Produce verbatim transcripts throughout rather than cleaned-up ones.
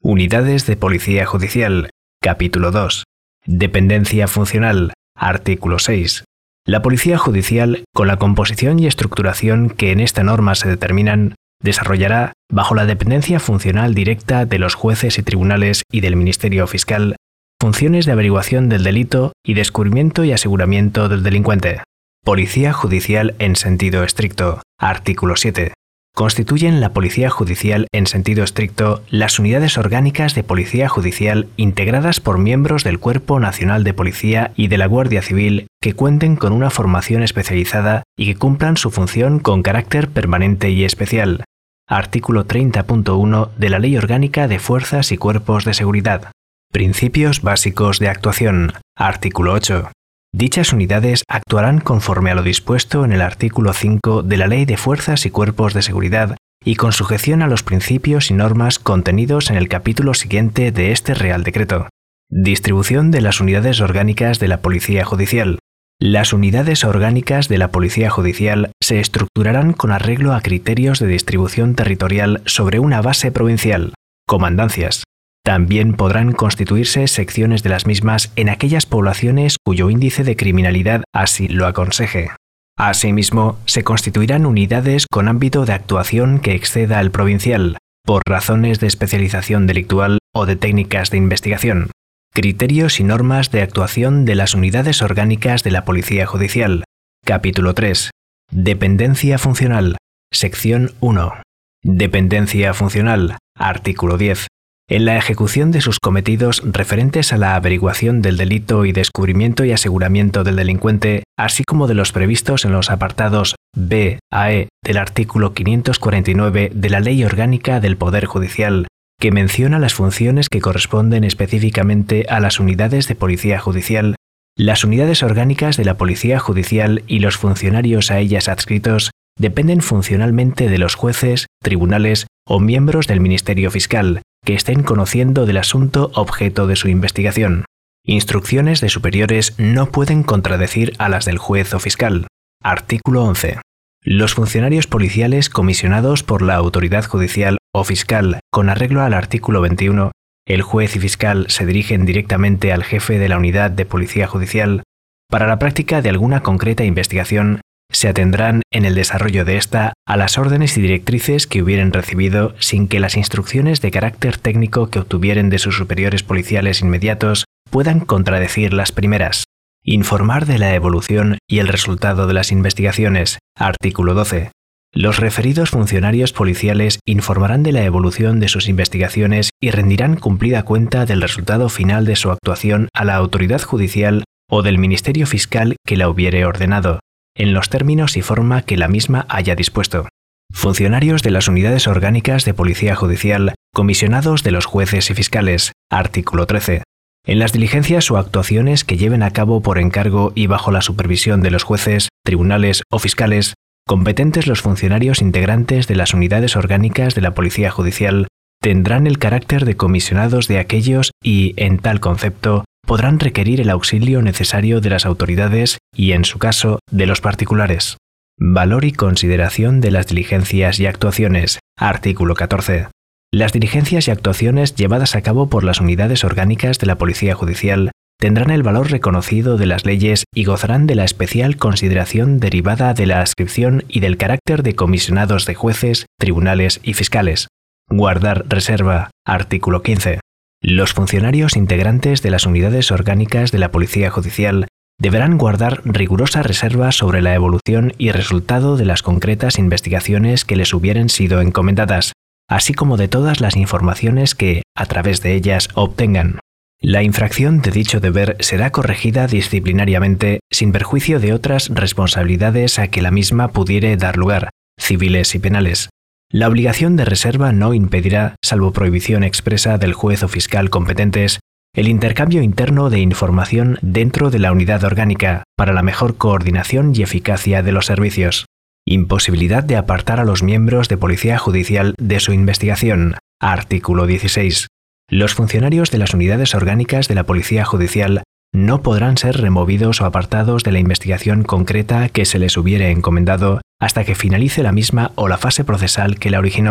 Unidades de Policía Judicial. Capítulo dos. Dependencia funcional. Artículo seis. La Policía Judicial, con la composición y estructuración que en esta norma se determinan, desarrollará, bajo la dependencia funcional directa de los jueces y tribunales y del Ministerio Fiscal, funciones de averiguación del delito y descubrimiento y aseguramiento del delincuente. Policía Judicial en sentido estricto. Artículo siete. Constituyen la Policía Judicial en sentido estricto las unidades orgánicas de Policía Judicial integradas por miembros del Cuerpo Nacional de Policía y de la Guardia Civil que cuenten con una formación especializada y que cumplan su función con carácter permanente y especial. Artículo treinta punto uno de la Ley Orgánica de Fuerzas y Cuerpos de Seguridad. Principios básicos de actuación. Artículo ocho. Dichas unidades actuarán conforme a lo dispuesto en el artículo cinco de la Ley de Fuerzas y Cuerpos de Seguridad y con sujeción a los principios y normas contenidos en el capítulo siguiente de este Real Decreto. Distribución de las unidades orgánicas de la Policía Judicial. Las unidades orgánicas de la Policía Judicial se estructurarán con arreglo a criterios de distribución territorial sobre una base provincial. Comandancias. También podrán constituirse secciones de las mismas en aquellas poblaciones cuyo índice de criminalidad así lo aconseje. Asimismo, se constituirán unidades con ámbito de actuación que exceda al provincial, por razones de especialización delictual o de técnicas de investigación. Criterios y normas de actuación de las unidades orgánicas de la Policía Judicial. Capítulo tres. Dependencia funcional. Sección uno. Dependencia funcional. Artículo diez. En la ejecución de sus cometidos referentes a la averiguación del delito y descubrimiento y aseguramiento del delincuente, así como de los previstos en los apartados B a E del artículo quinientos cuarenta y nueve de la Ley Orgánica del Poder Judicial, que menciona las funciones que corresponden específicamente a las unidades de Policía Judicial, las unidades orgánicas de la Policía Judicial y los funcionarios a ellas adscritos dependen funcionalmente de los jueces, tribunales o miembros del Ministerio Fiscal, que estén conociendo del asunto objeto de su investigación. Instrucciones de superiores no pueden contradecir a las del juez o fiscal. Artículo once. Los funcionarios policiales comisionados por la autoridad judicial o fiscal con arreglo al artículo veintiuno, el juez y fiscal se dirigen directamente al jefe de la unidad de Policía Judicial para la práctica de alguna concreta investigación. Se atendrán en el desarrollo de esta a las órdenes y directrices que hubieren recibido sin que las instrucciones de carácter técnico que obtuvieren de sus superiores policiales inmediatos puedan contradecir las primeras. Informar de la evolución y el resultado de las investigaciones. Artículo doce. Los referidos funcionarios policiales informarán de la evolución de sus investigaciones y rendirán cumplida cuenta del resultado final de su actuación a la autoridad judicial o del Ministerio Fiscal que la hubiere ordenado, en los términos y forma que la misma haya dispuesto. Funcionarios de las unidades orgánicas de Policía Judicial, comisionados de los jueces y fiscales. Artículo trece. En las diligencias o actuaciones que lleven a cabo por encargo y bajo la supervisión de los jueces, tribunales o fiscales, competentes los funcionarios integrantes de las unidades orgánicas de la Policía Judicial tendrán el carácter de comisionados de aquellos y, en tal concepto, podrán requerir el auxilio necesario de las autoridades y, en su caso, de los particulares. Valor y consideración de las diligencias y actuaciones. Artículo catorce. Las diligencias y actuaciones llevadas a cabo por las unidades orgánicas de la Policía Judicial tendrán el valor reconocido de las leyes y gozarán de la especial consideración derivada de la adscripción y del carácter de comisionados de jueces, tribunales y fiscales. Guardar reserva. Artículo quince. Los funcionarios integrantes de las unidades orgánicas de la Policía Judicial deberán guardar rigurosa reserva sobre la evolución y resultado de las concretas investigaciones que les hubieren sido encomendadas, así como de todas las informaciones que, a través de ellas, obtengan. La infracción de dicho deber será corregida disciplinariamente sin perjuicio de otras responsabilidades a que la misma pudiere dar lugar, civiles y penales. La obligación de reserva no impedirá, salvo prohibición expresa del juez o fiscal competentes, el intercambio interno de información dentro de la unidad orgánica para la mejor coordinación y eficacia de los servicios. Imposibilidad de apartar a los miembros de Policía Judicial de su investigación. Artículo dieciséis. Los funcionarios de las unidades orgánicas de la Policía Judicial no podrán ser removidos o apartados de la investigación concreta que se les hubiere encomendado hasta que finalice la misma o la fase procesal que la originó,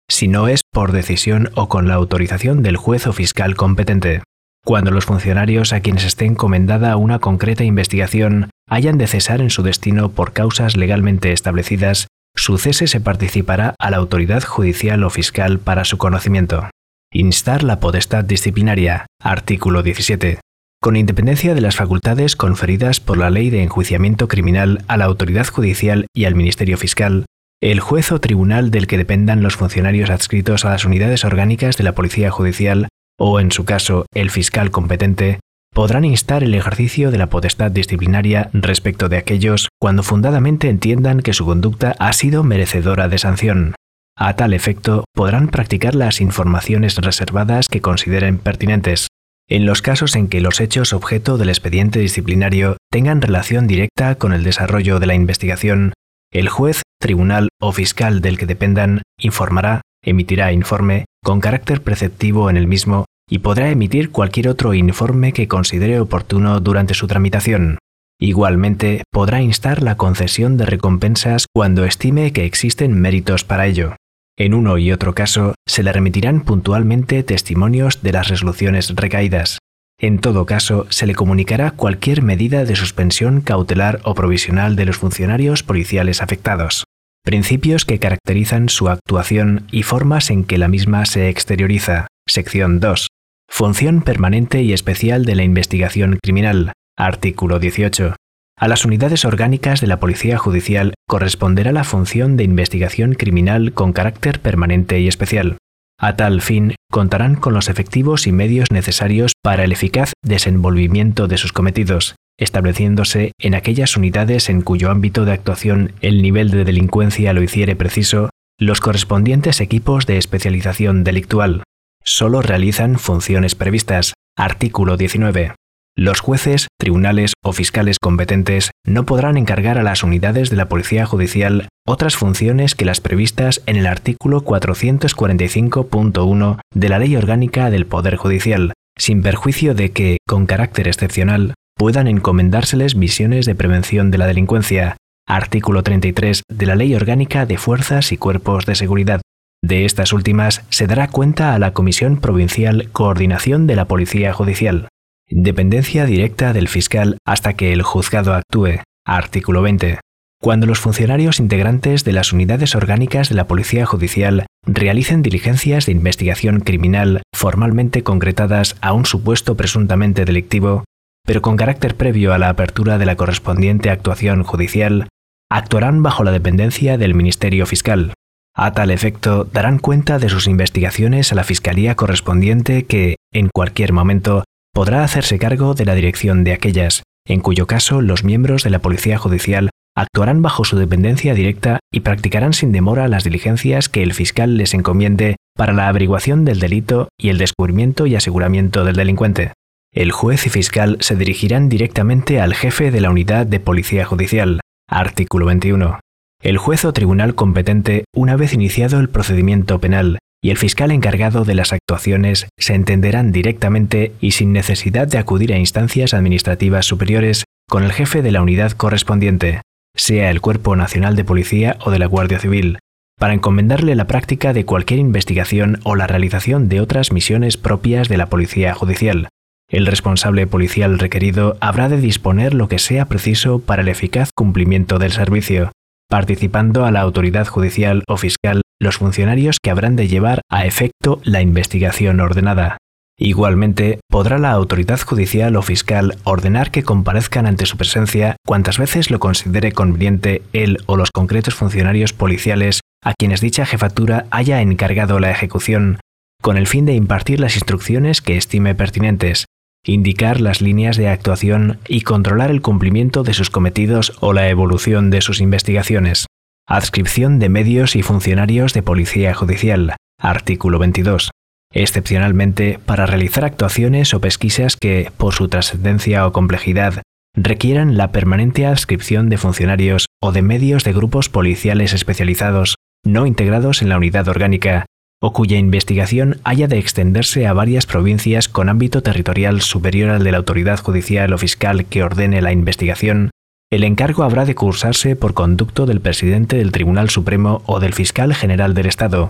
si no es por decisión o con la autorización del juez o fiscal competente. Cuando los funcionarios a quienes esté encomendada una concreta investigación hayan de cesar en su destino por causas legalmente establecidas, su cese se participará a la autoridad judicial o fiscal para su conocimiento. Instar la potestad disciplinaria. Artículo diecisiete. Con independencia de las facultades conferidas por la Ley de Enjuiciamiento Criminal a la autoridad judicial y al Ministerio Fiscal, el juez o tribunal del que dependan los funcionarios adscritos a las unidades orgánicas de la Policía Judicial, o en su caso el fiscal competente, podrán instar el ejercicio de la potestad disciplinaria respecto de aquellos cuando fundadamente entiendan que su conducta ha sido merecedora de sanción. A tal efecto, podrán practicar las informaciones reservadas que consideren pertinentes, en los casos en que los hechos objeto del expediente disciplinario tengan relación directa con el desarrollo de la investigación. El juez, tribunal o fiscal del que dependan informará, emitirá informe con carácter preceptivo en el mismo y podrá emitir cualquier otro informe que considere oportuno durante su tramitación. Igualmente, podrá instar la concesión de recompensas cuando estime que existen méritos para ello. En uno y otro caso, se le remitirán puntualmente testimonios de las resoluciones recaídas. En todo caso, se le comunicará cualquier medida de suspensión cautelar o provisional de los funcionarios policiales afectados. Principios que caracterizan su actuación y formas en que la misma se exterioriza. Sección dos. Función permanente y especial de la investigación criminal. Artículo dieciocho. A las unidades orgánicas de la Policía Judicial corresponderá la función de investigación criminal con carácter permanente y especial. A tal fin, contarán con los efectivos y medios necesarios para el eficaz desenvolvimiento de sus cometidos, estableciéndose en aquellas unidades en cuyo ámbito de actuación el nivel de delincuencia lo hiciere preciso, los correspondientes equipos de especialización delictual. Solo realizan funciones previstas. Artículo diecinueve. Los jueces, tribunales o fiscales competentes no podrán encargar a las unidades de la Policía Judicial otras funciones que las previstas en el artículo cuatrocientos cuarenta y cinco punto uno de la Ley Orgánica del Poder Judicial, sin perjuicio de que, con carácter excepcional, puedan encomendárseles misiones de prevención de la delincuencia. Artículo treinta y tres de la Ley Orgánica de Fuerzas y Cuerpos de Seguridad. De estas últimas se dará cuenta a la Comisión Provincial Coordinación de la Policía Judicial. Dependencia directa del fiscal hasta que el juzgado actúe. Artículo veinte. Cuando los funcionarios integrantes de las unidades orgánicas de la Policía Judicial realicen diligencias de investigación criminal formalmente concretadas a un supuesto presuntamente delictivo, pero con carácter previo a la apertura de la correspondiente actuación judicial, actuarán bajo la dependencia del Ministerio Fiscal. A tal efecto, darán cuenta de sus investigaciones a la Fiscalía correspondiente que, en cualquier momento, podrá hacerse cargo de la dirección de aquellas, en cuyo caso los miembros de la Policía Judicial actuarán bajo su dependencia directa y practicarán sin demora las diligencias que el fiscal les encomiende para la averiguación del delito y el descubrimiento y aseguramiento del delincuente. El juez y fiscal se dirigirán directamente al jefe de la unidad de Policía Judicial. Artículo veintiuno. El juez o tribunal competente, una vez iniciado el procedimiento penal, y el fiscal encargado de las actuaciones se entenderán directamente y sin necesidad de acudir a instancias administrativas superiores con el jefe de la unidad correspondiente, sea el Cuerpo Nacional de Policía o de la Guardia Civil, para encomendarle la práctica de cualquier investigación o la realización de otras misiones propias de la Policía Judicial. El responsable policial requerido habrá de disponer lo que sea preciso para el eficaz cumplimiento del servicio, participando a la autoridad judicial o fiscal los funcionarios que habrán de llevar a efecto la investigación ordenada. Igualmente, podrá la autoridad judicial o fiscal ordenar que comparezcan ante su presencia cuantas veces lo considere conveniente él o los concretos funcionarios policiales a quienes dicha jefatura haya encargado la ejecución, con el fin de impartir las instrucciones que estime pertinentes, indicar las líneas de actuación y controlar el cumplimiento de sus cometidos o la evolución de sus investigaciones. Adscripción de medios y funcionarios de Policía Judicial. Artículo veintidós. Excepcionalmente, para realizar actuaciones o pesquisas que, por su trascendencia o complejidad, requieran la permanente adscripción de funcionarios o de medios de grupos policiales especializados, no integrados en la unidad orgánica, o cuya investigación haya de extenderse a varias provincias con ámbito territorial superior al de la autoridad judicial o fiscal que ordene la investigación, el encargo habrá de cursarse por conducto del presidente del Tribunal Supremo o del Fiscal General del Estado,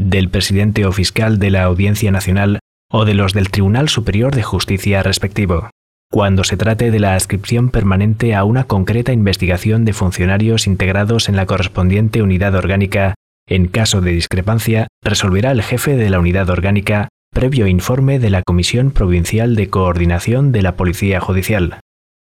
del presidente o fiscal de la Audiencia Nacional o de los del Tribunal Superior de Justicia respectivo, cuando se trate de la adscripción permanente a una concreta investigación de funcionarios integrados en la correspondiente unidad orgánica. En caso de discrepancia, resolverá el jefe de la unidad orgánica, previo informe de la Comisión Provincial de Coordinación de la Policía Judicial.